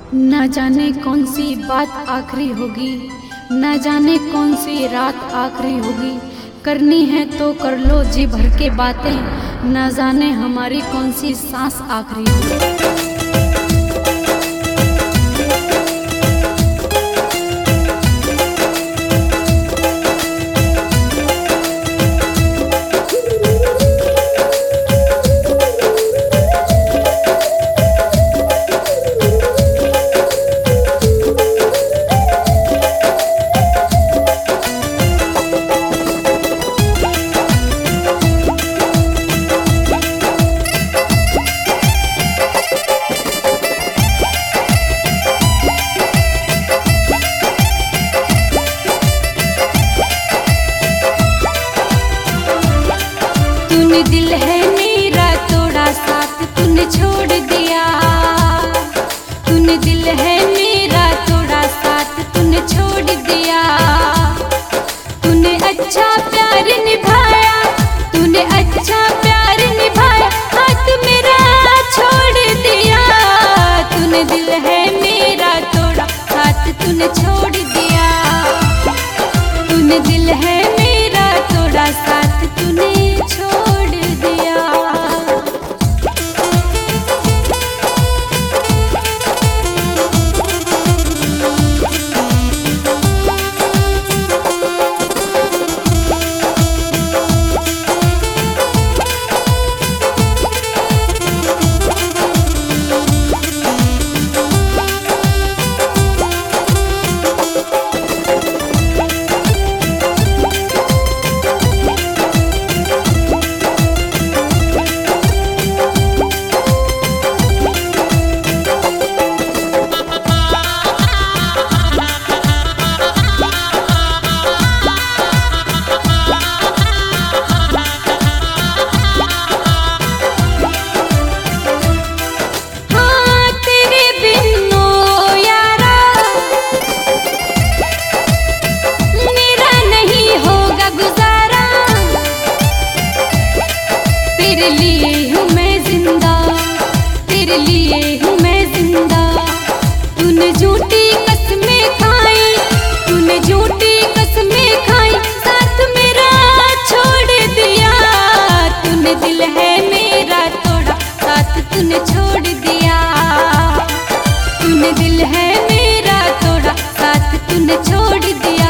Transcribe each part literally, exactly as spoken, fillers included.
न जाने कौन सी बात आखिरी होगी, न जाने कौन सी रात आखिरी होगी। करनी है तो कर लो जी भर के बातें, न जाने हमारी कौन सी सांस आखिरी होगी। तूने दिल है मेरा तोड़ा, साथ तूने छोड़ दिया। तूने दिल है मेरा तोड़ा, साथ तूने छोड़ दिया। तूने अच्छा प्यार निभाया, तूने अच्छा प्यार निभाया, हाथ मेरा छोड़ दिया। तूने दिल है मेरा तोड़ा, साथ तूने छोड़ दिया। तूने दिल है मेरा तोड़ा, साथ तूने छोड़ दिया। तेरे लिए हूँ मैं जिंदा, तेरे लिए हूँ मैं जिंदा। तूने झूठी कसमें खाई, तूने झूठी कसमें खाई, साथ मेरा छोड़ दिया। तूने दिल है मेरा तोड़ा, साथ तूने छोड़ दिया। तूने दिल है मेरा तोड़ा, साथ तूने छोड़ दिया।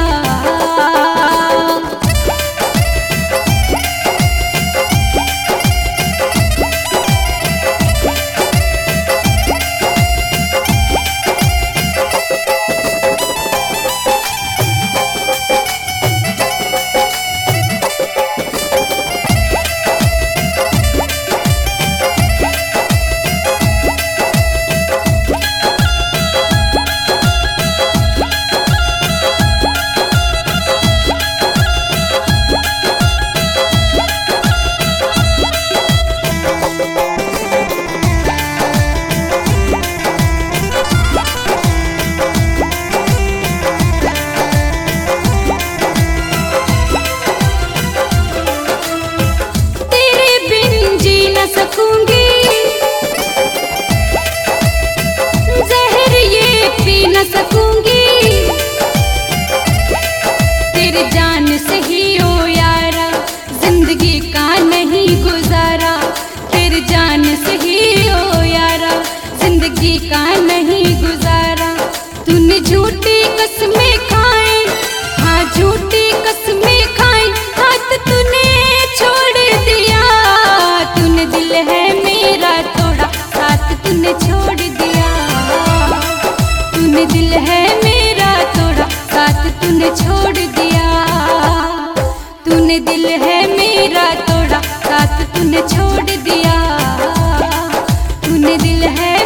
जहर ये पी न सकूंगी, तेरे जान से ही ओ यारा, जिंदगी का नहीं गुजारा। तेरे जान से ही ओ यारा, जिंदगी का नहीं गुजारा। तूने झूठी कसमें खाई, हाँ झूठी कसमें खाई, हाथ तूने छोड़ दिया। तूने दिल है मेरा तोड़ा, साथ तूने छोड़ दिया। तूने दिल है मेरा तोड़ा, साथ तूने छोड़ दिया। तूने दिल है मेरा तोड़ा, साथ तूने छोड़ दिया। तूने दिल है